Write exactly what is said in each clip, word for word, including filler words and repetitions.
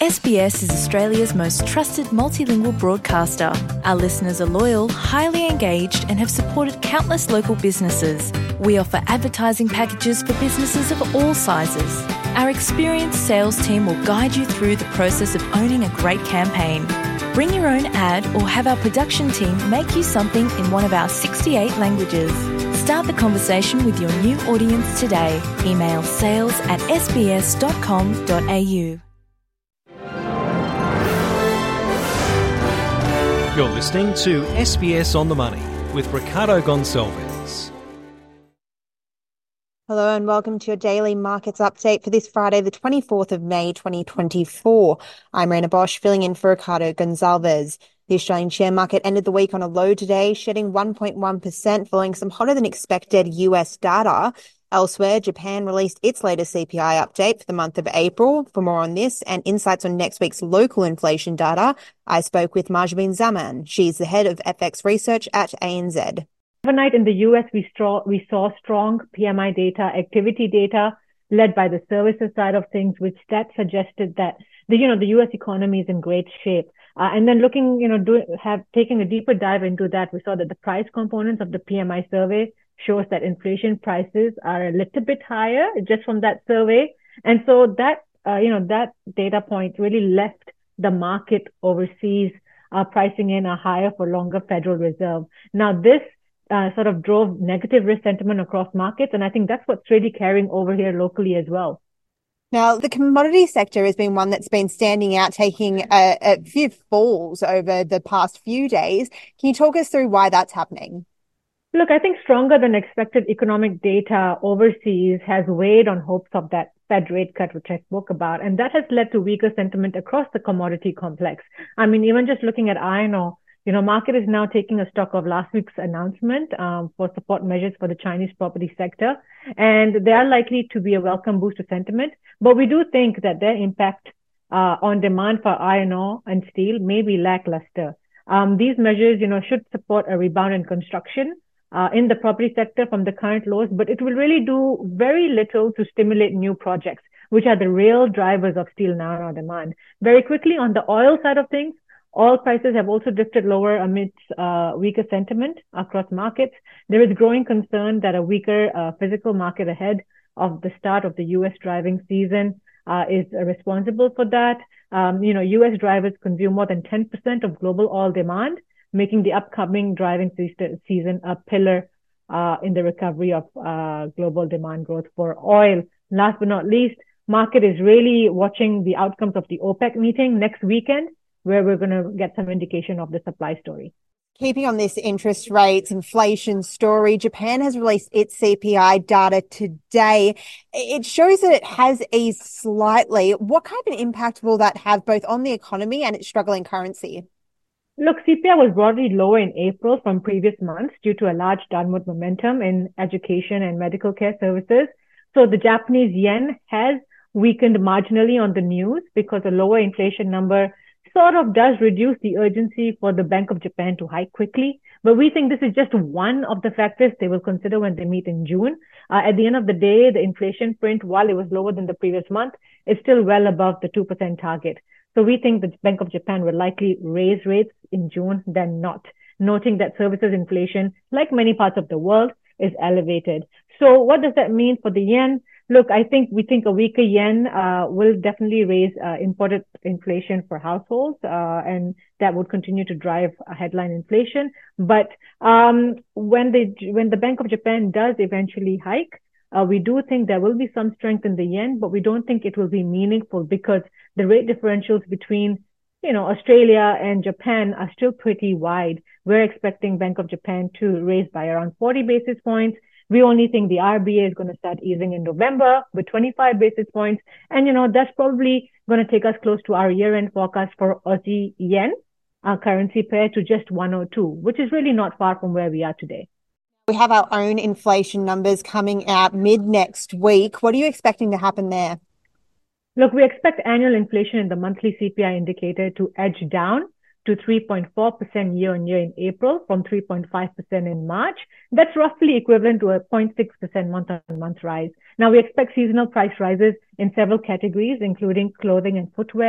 S B S is Australia's most trusted multilingual broadcaster. Our listeners are loyal, highly engaged, and have supported countless local businesses. We offer advertising packages for businesses of all sizes. Our experienced sales team will guide you through the process of owning a great campaign. Bring your own ad or have our production team make you something in one of our sixty-eight languages. Start the conversation with your new audience today. Email sales at s b s dot com dot a u. You're listening to S B S On The Money with Ricardo Gonçalves. Hello and welcome to your daily markets update for this Friday, the twenty-fourth of May, twenty twenty-four. I'm Raina Bosch, filling in for Ricardo Gonçalves. The Australian share market ended the week on a low today, shedding one point one percent following some hotter than expected U S data. Elsewhere, Japan released its latest C P I update for the month of April. For more on this and insights on next week's local inflation data, I spoke with Mahjabeen Zaman. She's the head of F X research at A N Z. Overnight in the U S, we, straw, we saw strong P M I data, activity data, led by the services side of things, which that suggested that the, you know, the U S economy is in great shape. Uh, and then looking, you know, do, have taking a deeper dive into that, we saw that the price components of the P M I survey shows that inflation prices are a little bit higher just from that survey. And so that, uh, you know, that data point really left the market overseas uh, pricing in a higher for longer Federal Reserve. Now, this uh, sort of drove negative risk sentiment across markets. And I think that's what's really carrying over here locally as well. Now, the commodity sector has been one that's been standing out, taking a, a few falls over the past few days. Can you talk us through why that's happening? Look, I think stronger than expected economic data overseas has weighed on hopes of that Fed rate cut, which I spoke about, and that has led to weaker sentiment across the commodity complex. I mean, even just looking at iron ore, you know, market is now taking a stock of last week's announcement um, for support measures for the Chinese property sector, and they are likely to be a welcome boost to sentiment. But we do think that their impact uh, on demand for iron ore and steel may be lackluster. Um, these measures, you know, should support a rebound in construction Uh, in the property sector from the current lows, but it will really do very little to stimulate new projects, which are the real drivers of steel and iron ore demand. Very quickly, on the oil side of things, oil prices have also drifted lower amidst uh, weaker sentiment across markets. There is growing concern that a weaker uh, physical market ahead of the start of the U S driving season uh, is uh, responsible for that. Um, you know, U S drivers consume more than ten percent of global oil demand, making the upcoming driving season a pillar uh, in the recovery of uh, global demand growth for oil. Last but not least, market is really watching the outcomes of the OPEC meeting next weekend, where we're going to get some indication of the supply story. Keeping on this interest rates, inflation story, Japan has released its C P I data today. It shows that it has eased slightly. What kind of an impact will that have both on the economy and its struggling currency? Look, C P I was broadly lower in April from previous months due to a large downward momentum in education and medical care services. So the Japanese yen has weakened marginally on the news because a lower inflation number sort of does reduce the urgency for the Bank of Japan to hike quickly. But we think this is just one of the factors they will consider when they meet in June. Uh, at the end of the day, the inflation print, while it was lower than the previous month, is still well above the two percent target. So we think the Bank of Japan will likely raise rates in June than not, noting that services inflation, like many parts of the world, is elevated. So what does that mean for the yen? Look, I think we think a weaker yen uh, will definitely raise uh, imported inflation for households, uh, and that would continue to drive uh, headline inflation. But um, when the when the Bank of Japan does eventually hike, Uh, we do think there will be some strength in the yen, but we don't think it will be meaningful because the rate differentials between, you know, Australia and Japan are still pretty wide. We're expecting Bank of Japan to raise by around forty basis points. We only think the R B A is going to start easing in November with twenty-five basis points. And, you know, that's probably going to take us close to our year-end forecast for Aussie yen, our currency pair, to just one oh two, which is really not far from where we are today. We have our own inflation numbers coming out mid next week. What are you expecting to happen there? Look, we expect annual inflation in the monthly C P I indicator to edge down to three point four percent year on year in April from three point five percent in March. That's roughly equivalent to a zero point six percent month on month rise. Now we expect seasonal price rises in several categories, including clothing and footwear,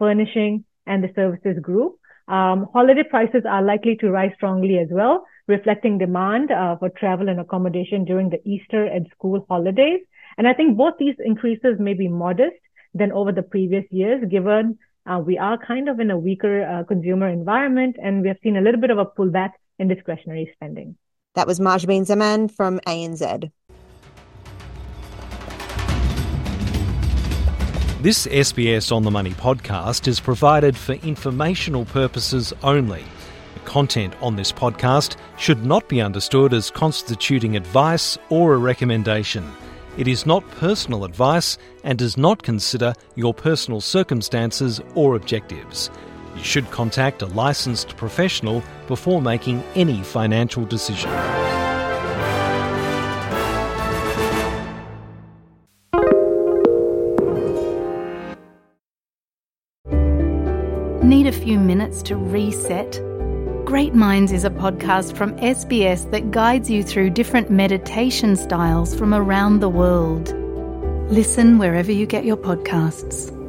furnishing, and the services group. Um, holiday prices are likely to rise strongly as well, reflecting demand uh, for travel and accommodation during the Easter and school holidays. And I think both these increases may be modest than over the previous years, given uh, we are kind of in a weaker uh, consumer environment, and we have seen a little bit of a pullback in discretionary spending. That was Mahjabeen Zaman from A N Z. This S B S On The Money podcast is provided for informational purposes only. The content on this podcast should not be understood as constituting advice or a recommendation. It is not personal advice and does not consider your personal circumstances or objectives. You should contact a licensed professional before making any financial decision. Need a few minutes to reset? Great Minds is a podcast from S B S that guides you through different meditation styles from around the world. Listen wherever you get your podcasts.